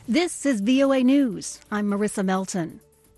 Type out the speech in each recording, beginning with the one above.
This is VOA News. I'm Marissa Melton.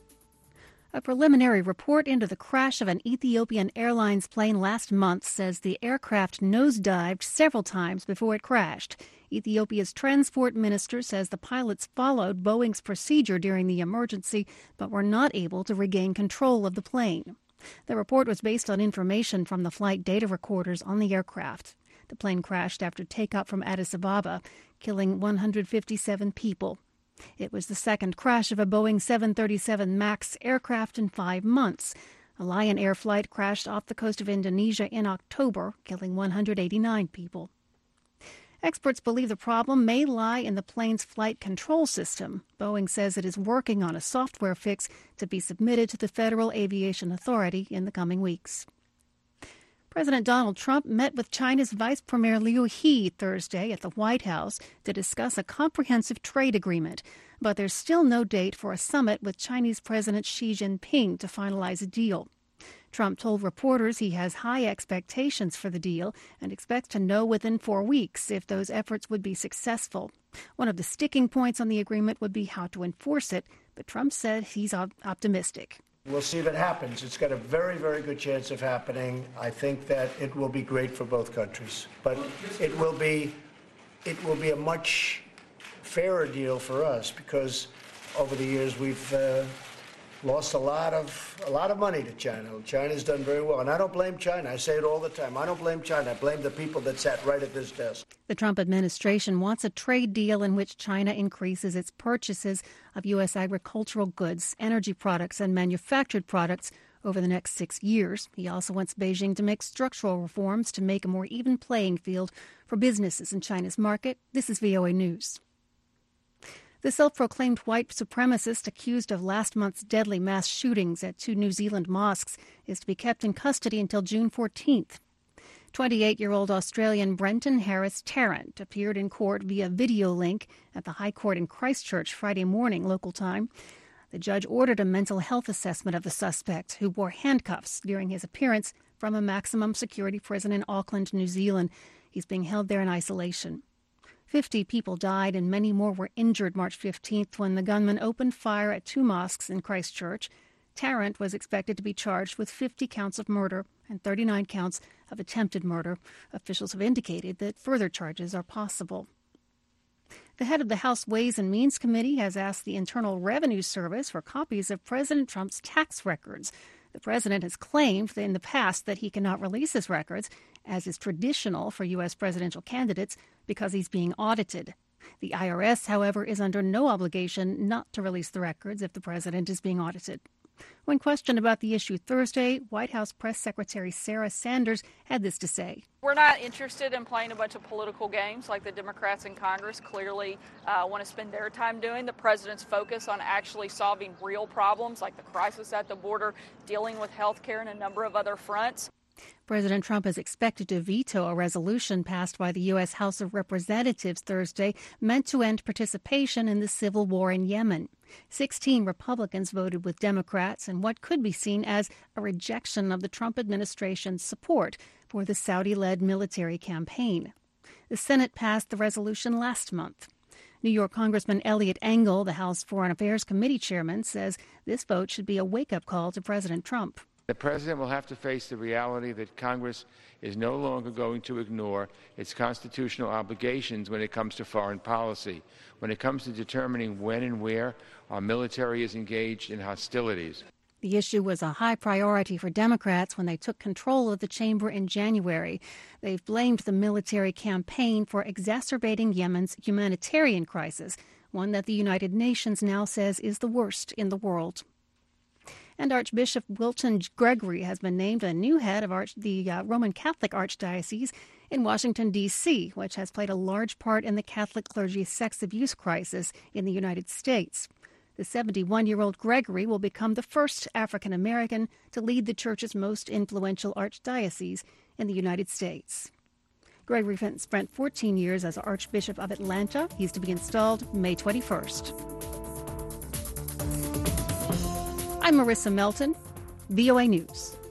A preliminary report into the crash of an Ethiopian Airlines plane last month says the aircraft nosedived several times before it crashed. Ethiopia's transport minister says the pilots followed Boeing's procedure during the emergency, but were not able to regain control of the plane. The report was based on information from the flight data recorders on the aircraft. The plane crashed after takeoff from Addis Ababa, killing 157 people. It was the second crash of a Boeing 737 MAX aircraft in 5 months. A Lion Air flight crashed off the coast of Indonesia in October, killing 189 people. Experts believe the problem may lie in the plane's flight control system. Boeing says it is working on a software fix to be submitted to the Federal Aviation Authority in the coming weeks. President Donald Trump met with China's Vice Premier Liu He Thursday at the White House to discuss a comprehensive trade agreement. But there's still no date for a summit with Chinese President Xi Jinping to finalize a deal. Trump told reporters he has high expectations for the deal and expects to know within 4 weeks if those efforts would be successful. One of the sticking points on the agreement would be how to enforce it, but Trump said he's optimistic. We'll see if it happens. It's got a very, very good chance of happening. I think that it will be great for both countries. But it will be a much fairer deal for us because over the years we've lost a lot of money to China. China's done very well. And I don't blame China. I say it all the time. I don't blame China. I blame the people that sat right at this desk. The Trump administration wants a trade deal in which China increases its purchases of U.S. agricultural goods, energy products, and manufactured products over the next 6 years. He also wants Beijing to make structural reforms to make a more even playing field for businesses in China's market. This is VOA News. The self-proclaimed white supremacist accused of last month's deadly mass shootings at 2 New Zealand mosques is to be kept in custody until June 14th. 28-year-old Australian Brenton Harris Tarrant appeared in court via video link at the High Court in Christchurch Friday morning, local time. The judge ordered a mental health assessment of the suspect, who wore handcuffs during his appearance from a maximum security prison in Auckland, New Zealand. He's being held there in isolation. 50 people died and many more were injured March 15th when the gunman opened fire at 2 mosques in Christchurch. Tarrant was expected to be charged with 50 counts of murder and 39 counts of attempted murder. Officials have indicated that further charges are possible. The head of the House Ways and Means Committee has asked the Internal Revenue Service for copies of President Trump's tax records. The president has claimed in the past that he cannot release his records, as is traditional for U.S. presidential candidates, because he's being audited. The IRS, however, is under no obligation not to release the records if the president is being audited. When questioned about the issue Thursday, White House Press Secretary Sarah Sanders had this to say. We're not interested in playing a bunch of political games like the Democrats in Congress clearly want to spend their time doing. The president's focus on actually solving real problems like the crisis at the border, dealing with health care, and a number of other fronts. President Trump is expected to veto a resolution passed by the U.S. House of Representatives Thursday meant to end participation in the civil war in Yemen. 16 Republicans voted with Democrats in what could be seen as a rejection of the Trump administration's support for the Saudi-led military campaign. The Senate passed the resolution last month. New York Congressman Eliot Engel, the House Foreign Affairs Committee chairman, says this vote should be a wake-up call to President Trump. The president will have to face the reality that Congress is no longer going to ignore its constitutional obligations when it comes to foreign policy, when it comes to determining when and where our military is engaged in hostilities. The issue was a high priority for Democrats when they took control of the chamber in January. They've blamed the military campaign for exacerbating Yemen's humanitarian crisis, one that the United Nations now says is the worst in the world. And Archbishop Wilton Gregory has been named a new head of the Roman Catholic Archdiocese in Washington, D.C., which has played a large part in the Catholic clergy's sex abuse crisis in the United States. The 71-year-old Gregory will become the first African-American to lead the church's most influential archdiocese in the United States. Gregory spent 14 years as Archbishop of Atlanta. He's to be installed May 21st. I'm Marissa Melton, VOA News.